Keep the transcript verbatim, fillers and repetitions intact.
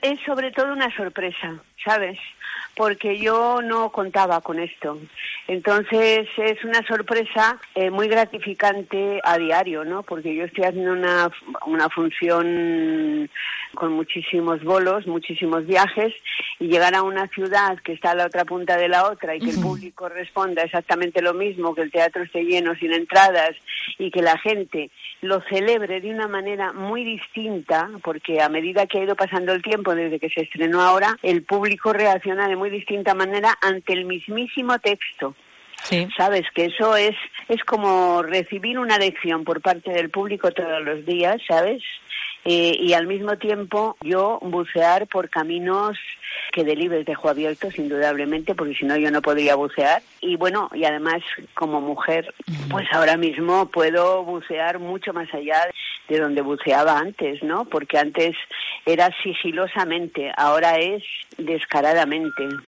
Es sobre todo una sorpresa, ¿sabes? Porque yo no contaba con esto. Entonces es una sorpresa eh, muy gratificante a diario, ¿no? Porque yo estoy haciendo una, una función con muchísimos bolos, muchísimos viajes, y llegar a una ciudad que está a la otra punta de la otra y que uh-huh. el público responda exactamente lo mismo, que el teatro esté lleno sin entradas y que la gente lo celebre de una manera muy distinta, porque a medida que ha ido pasando el tiempo desde que se estrenó ahora, el público reacciona de muy distinta manera ante el mismísimo texto. Sí. Sabes que eso es es como recibir una lección por parte del público todos los días, ¿sabes? Eh, y al mismo tiempo yo bucear por caminos que Delibes dejó abiertos, indudablemente, porque si no yo no podría bucear. Y bueno, y además como mujer, pues ahora mismo puedo bucear mucho más allá de donde buceaba antes, ¿no? Porque antes era sigilosamente, ahora es descaradamente.